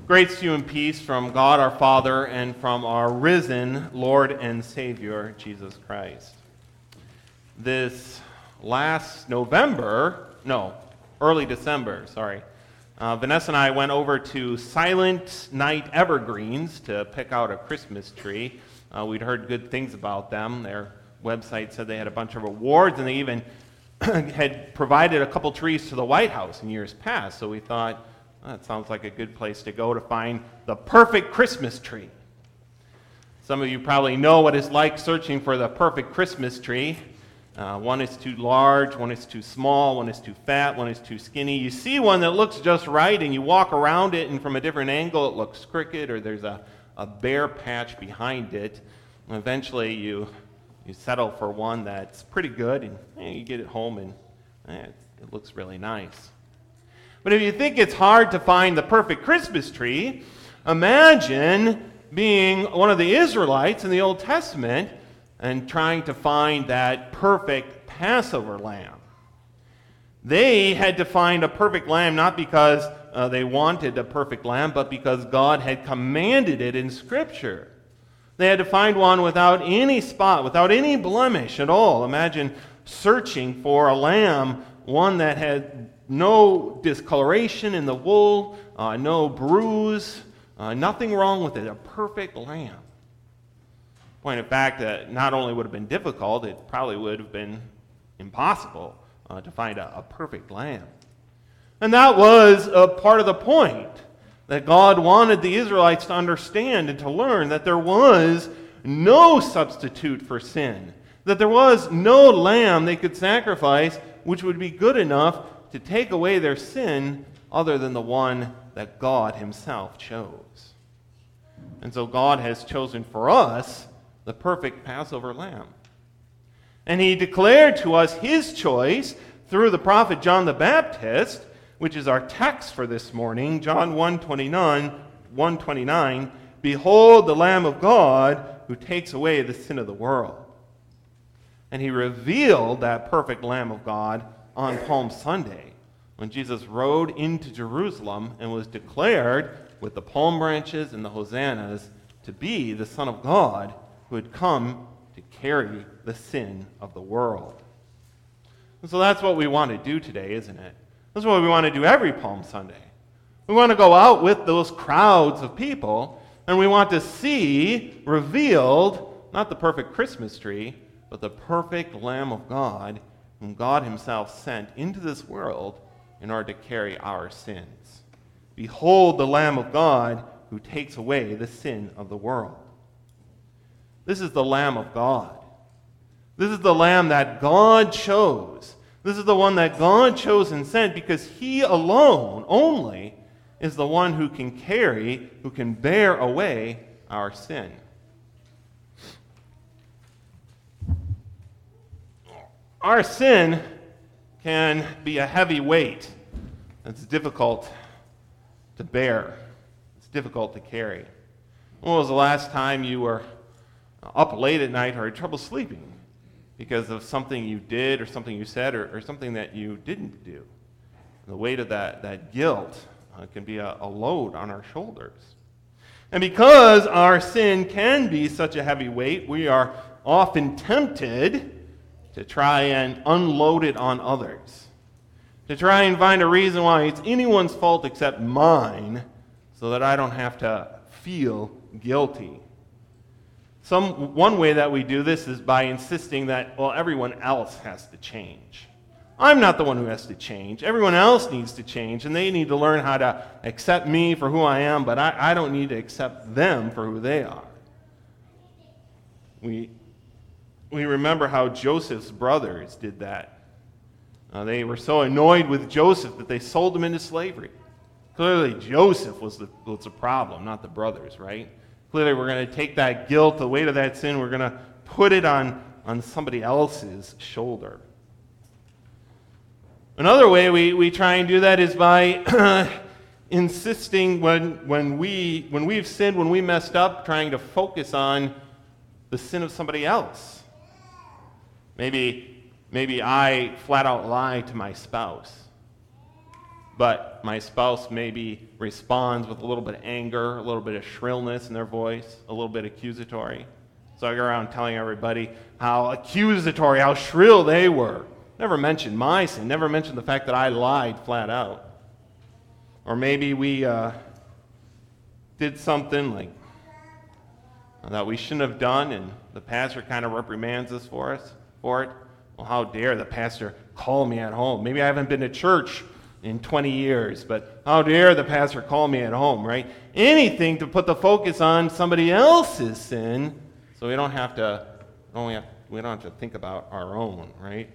Grace to you and peace from God our Father and from our risen Lord and Savior, Jesus Christ. This last early December, Vanessa and I went over to Silent Night Evergreens to pick out a Christmas tree. We'd heard good things about them. Their website said they had a bunch of awards, and they even had provided a couple trees to the White House in years past. So we thought, that sounds like a good place to go to find the perfect Christmas tree. Some of you probably know what it's like searching for the perfect Christmas tree. One is too large, one is too small, one is too fat, one is too skinny. You see one that looks just right, and you walk around it, and from a different angle it looks crooked, or there's a bare patch behind it. And eventually you settle for one that's pretty good, and you get it home, and it looks really nice. But if you think it's hard to find the perfect Christmas tree, imagine being one of the Israelites in the Old Testament and trying to find that perfect Passover lamb. They had to find a perfect lamb not because they wanted a perfect lamb, but because God had commanded it in Scripture. They had to find one without any spot, without any blemish at all. Imagine searching for a lamb, one that had no discoloration in the wool, no bruise, nothing wrong with it, a perfect lamb. Point of fact, that not only would have been difficult, it probably would have been impossible to find a perfect lamb. And that was a part of the point, that God wanted the Israelites to understand and to learn that there was no substitute for sin, that there was no lamb they could sacrifice which would be good enough to take away their sin other than the one that God himself chose. And so God has chosen for us the perfect Passover lamb. And he declared to us his choice through the prophet John the Baptist, which is our text for this morning, John 1:29, "Behold the Lamb of God who takes away the sin of the world." And he revealed that perfect Lamb of God on Palm Sunday, when Jesus rode into Jerusalem and was declared with the palm branches and the hosannas to be the Son of God who had come to carry the sin of the world. And so that's what we want to do today, isn't it? That's what we want to do every Palm Sunday. We want to go out with those crowds of people, and we want to see revealed not the perfect Christmas tree, but the perfect Lamb of God, whom God himself sent into this world in order to carry our sins. Behold the Lamb of God who takes away the sin of the world. This is the Lamb of God. This is the Lamb that God chose. This is the one that God chose and sent because he alone, only, is the one who can carry, who can bear away our sin. Our sin can be a heavy weight. It's difficult to bear. It's difficult to carry. When was the last time you were up late at night or had trouble sleeping because of something you did or something you said or something that you didn't do? The weight of that guilt can be a load on our shoulders. And because our sin can be such a heavy weight, we are often tempted to try and unload it on others, to try and find a reason why it's anyone's fault except mine so that I don't have to feel guilty. One way that we do this is by insisting that, everyone else has to change. I'm not the one who has to change. Everyone else needs to change, and they need to learn how to accept me for who I am, but I don't need to accept them for who they are. We remember how Joseph's brothers did that. They were so annoyed with Joseph that they sold him into slavery. Clearly, Joseph was the problem, not the brothers, right? Clearly, we're going to take that guilt, the weight of that sin, we're going to put it on somebody else's shoulder. Another way we try and do that is by insisting when we've sinned, when we messed up, trying to focus on the sin of somebody else. Maybe I flat out lie to my spouse. but my spouse maybe responds with a little bit of anger, a little bit of shrillness in their voice, a little bit accusatory. So I go around telling everybody how accusatory, how shrill they were. Never mentioned my sin, never mentioned the fact that I lied flat out. Or maybe we did something like that we shouldn't have done, and the pastor kind of reprimands us for it. Well, how dare the pastor call me at home? Maybe I haven't been to church in 20 years, but how dare the pastor call me at home, right? Anything to put the focus on somebody else's sin, so we don't have to think about our own, right?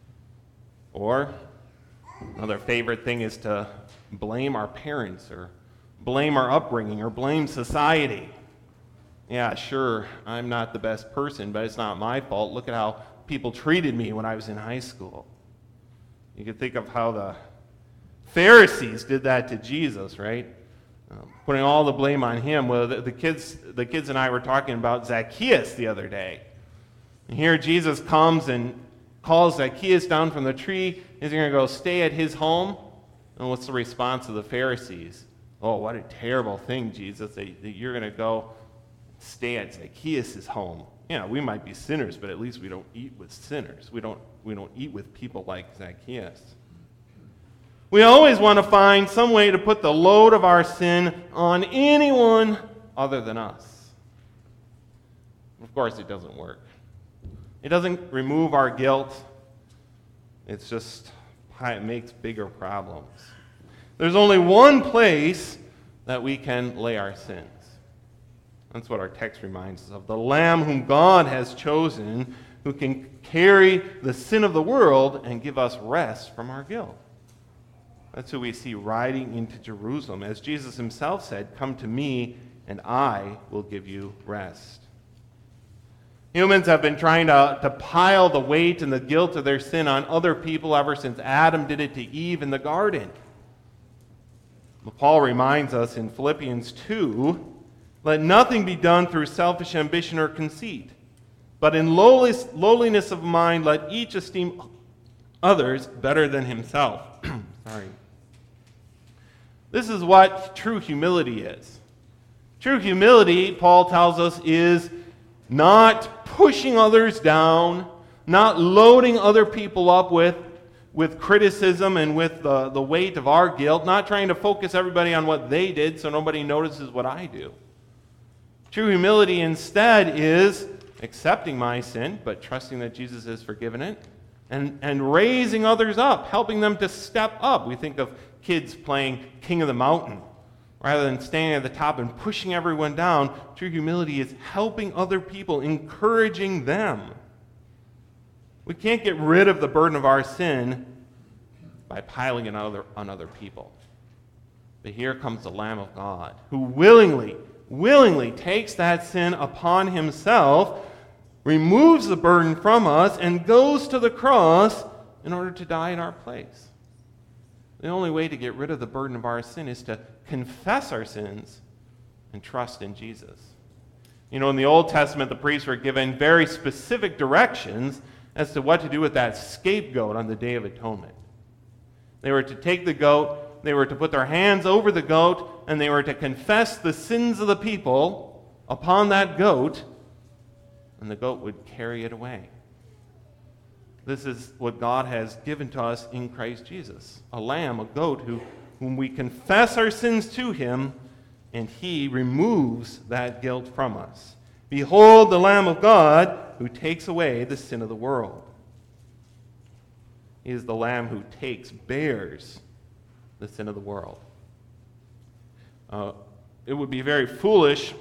Or another favorite thing is to blame our parents or blame our upbringing or blame society. Yeah, sure, I'm not the best person, but it's not my fault. Look at how people treated me when I was in high school. You can think of how the Pharisees did that to Jesus, right? Putting all the blame on him. Well, the kids and I were talking about Zacchaeus the other day. And here Jesus comes and calls Zacchaeus down from the tree. Is he going to go stay at his home? And what's the response of the Pharisees? Oh, what a terrible thing, Jesus, that you're going to go stay at Zacchaeus' home. Yeah, we might be sinners, but at least we don't eat with sinners. We don't eat with people like Zacchaeus. We always want to find some way to put the load of our sin on anyone other than us. Of course, it doesn't work. It doesn't remove our guilt. It makes bigger problems. There's only one place that we can lay our sins. That's what our text reminds us of. The Lamb whom God has chosen, who can carry the sin of the world and give us rest from our guilt. That's who we see riding into Jerusalem. As Jesus himself said, "Come to me, and I will give you rest." Humans have been trying to pile the weight and the guilt of their sin on other people ever since Adam did it to Eve in the garden. Paul reminds us in Philippians 2, "Let nothing be done through selfish ambition or conceit, but in lowliness of mind let each esteem others better than himself." Sorry. This is what true humility is. True humility, Paul tells us, is not pushing others down, not loading other people up with criticism and with the weight of our guilt, not trying to focus everybody on what they did so nobody notices what I do. True humility instead is accepting my sin, but trusting that Jesus has forgiven it, and raising others up, helping them to step up. We think of kids playing King of the Mountain. Rather than standing at the top and pushing everyone down, true humility is helping other people, encouraging them. We can't get rid of the burden of our sin by piling it on other people. But here comes the Lamb of God, who willingly takes that sin upon himself, removes the burden from us, and goes to the cross in order to die in our place. The only way to get rid of the burden of our sin is to confess our sins and trust in Jesus. You know, in the Old Testament, the priests were given very specific directions as to what to do with that scapegoat on the Day of Atonement. They were to take the goat, they were to put their hands over the goat, and they were to confess the sins of the people upon that goat, and the goat would carry it away. This is what God has given to us in Christ Jesus. A lamb, a goat, whom we confess our sins to him, and he removes that guilt from us. Behold the Lamb of God who takes away the sin of the world. He is the Lamb who bears the sin of the world. It would be very foolish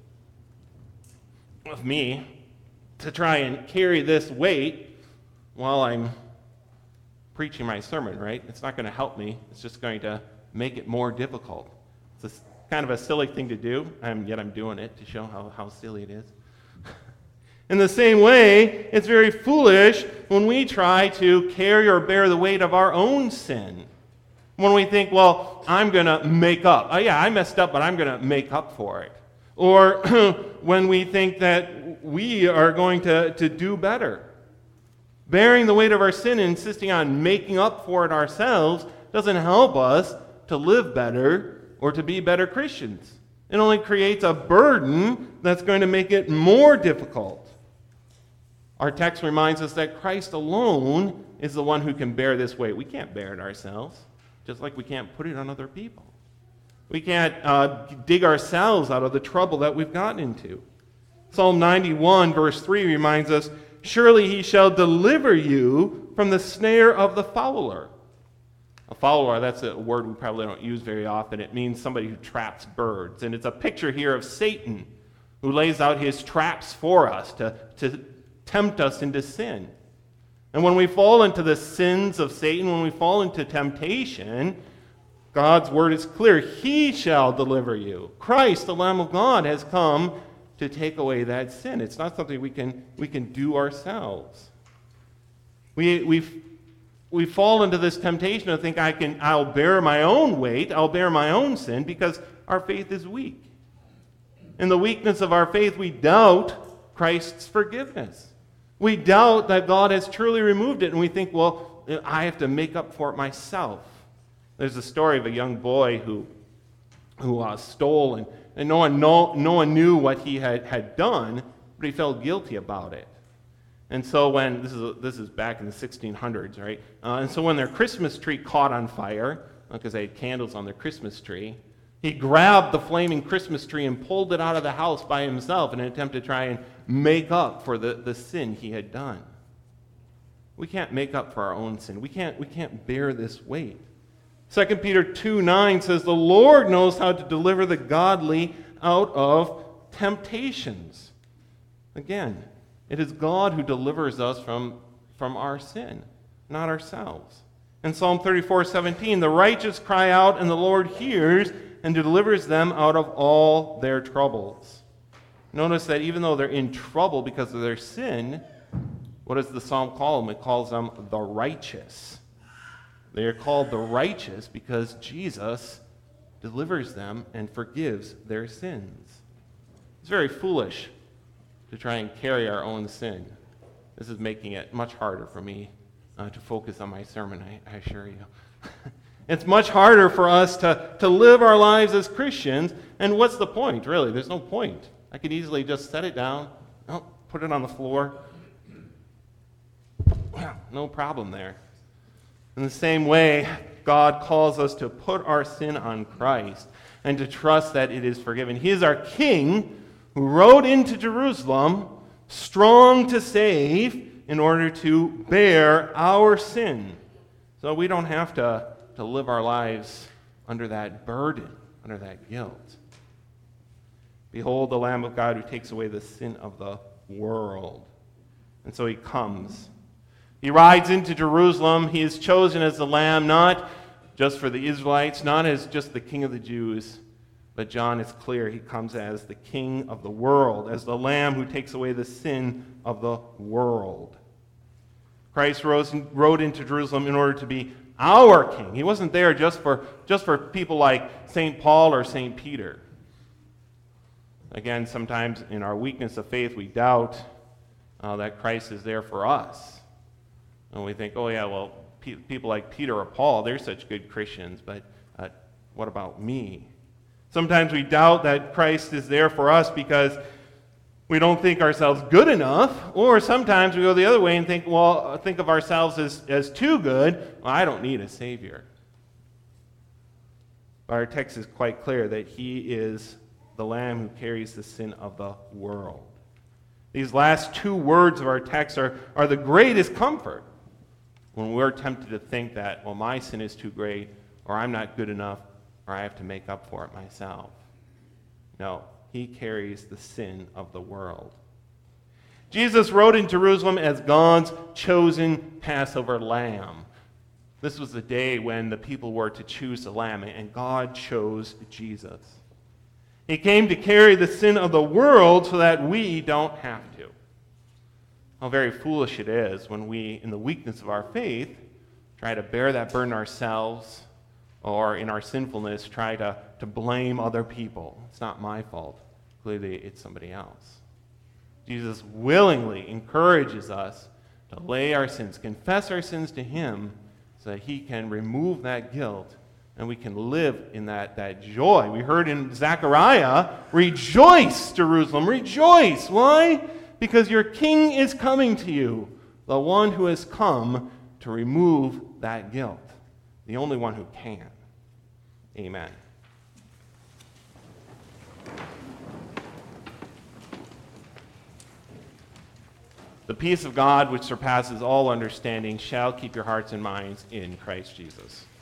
of me to try and carry this weight while I'm preaching my sermon, right? It's not going to help me. It's just going to make it more difficult. It's kind of a silly thing to do, yet I'm doing it to show how silly it is. In the same way, it's very foolish when we try to carry or bear the weight of our own sin. When we think, well, I'm going to make up. Oh yeah, I messed up, but I'm going to make up for it. Or when we think that we are going to do better. Bearing the weight of our sin and insisting on making up for it ourselves doesn't help us to live better or to be better Christians. It only creates a burden that's going to make it more difficult. Our text reminds us that Christ alone is the one who can bear this weight. We can't bear it ourselves, just like we can't put it on other people. We can't dig ourselves out of the trouble that we've gotten into. Psalm 91, verse 3 reminds us, "Surely he shall deliver you from the snare of the fowler." A fowler, that's a word we probably don't use very often. It means somebody who traps birds. And it's a picture here of Satan, who lays out his traps for us to tempt us into sin. And when we fall into the sins of Satan, when we fall into temptation, God's word is clear. He shall deliver you. Christ, the Lamb of God, has come to take away that sin. It's not something we can do ourselves. We fall into this temptation to think I'll bear my own weight, I'll bear my own sin, because our faith is weak. In the weakness of our faith, we doubt Christ's forgiveness. We doubt that God has truly removed it, and we think, well, I have to make up for it myself. There's a story of a young boy who stole, and no one knew what he had done, but he felt guilty about it. And so when, this is back in the 1600s, right? And so when their Christmas tree caught on fire, because they had candles on their Christmas tree, he grabbed the flaming Christmas tree and pulled it out of the house by himself in an attempt to try and make up for the sin he had done. We can't make up for our own sin. We can't bear this weight. 2 Peter 2:9 says, "The Lord knows how to deliver the godly out of temptations." Again, it is God who delivers us from our sin, not ourselves. In Psalm 34:17, "The righteous cry out, and the Lord hears and delivers them out of all their troubles." Notice that even though they're in trouble because of their sin, what does the psalm call them? It calls them the righteous. They are called the righteous because Jesus delivers them and forgives their sins. It's very foolish to try and carry our own sin. This is making it much harder for me to focus on my sermon, I assure you. It's much harder for us to live our lives as Christians, and what's the point, really? There's no point. I could easily just set it down, put it on the floor. No problem there. In the same way, God calls us to put our sin on Christ and to trust that it is forgiven. He is our King who rode into Jerusalem, strong to save, in order to bear our sin. So we don't have to live our lives under that burden, under that guilt. Behold the Lamb of God who takes away the sin of the world. And so he comes. He rides into Jerusalem. He is chosen as the Lamb, not just for the Israelites, not as just the King of the Jews, but John is clear. He comes as the King of the world, as the Lamb who takes away the sin of the world. Christ rode into Jerusalem in order to be our King. He wasn't there just for people like St. Paul or St. Peter. Again, sometimes in our weakness of faith, we doubt that Christ is there for us. And we think, oh yeah, well, people like Peter or Paul, they're such good Christians, but what about me? Sometimes we doubt that Christ is there for us because we don't think ourselves good enough, or sometimes we go the other way and think of ourselves as too good. Well, I don't need a Savior. But our text is quite clear that he is the Lamb who carries the sin of the world. These last two words of our text are the greatest comfort when we're tempted to think that, well, my sin is too great, or I'm not good enough, or I have to make up for it myself. No, he carries the sin of the world. Jesus rode in Jerusalem as God's chosen Passover lamb. This was the day when the people were to choose the lamb, and God chose Jesus. He came to carry the sin of the world so that we don't have to. How very foolish it is when we, in the weakness of our faith, try to bear that burden ourselves, or in our sinfulness, try to blame other people. It's not my fault. Clearly, it's somebody else. Jesus willingly encourages us to lay our sins, confess our sins to him, so that he can remove that guilt and we can live in that joy. We heard in Zechariah, rejoice, Jerusalem, rejoice. Why? Because your king is coming to you, the one who has come to remove that guilt, the only one who can. Amen. The peace of God, which surpasses all understanding, shall keep your hearts and minds in Christ Jesus.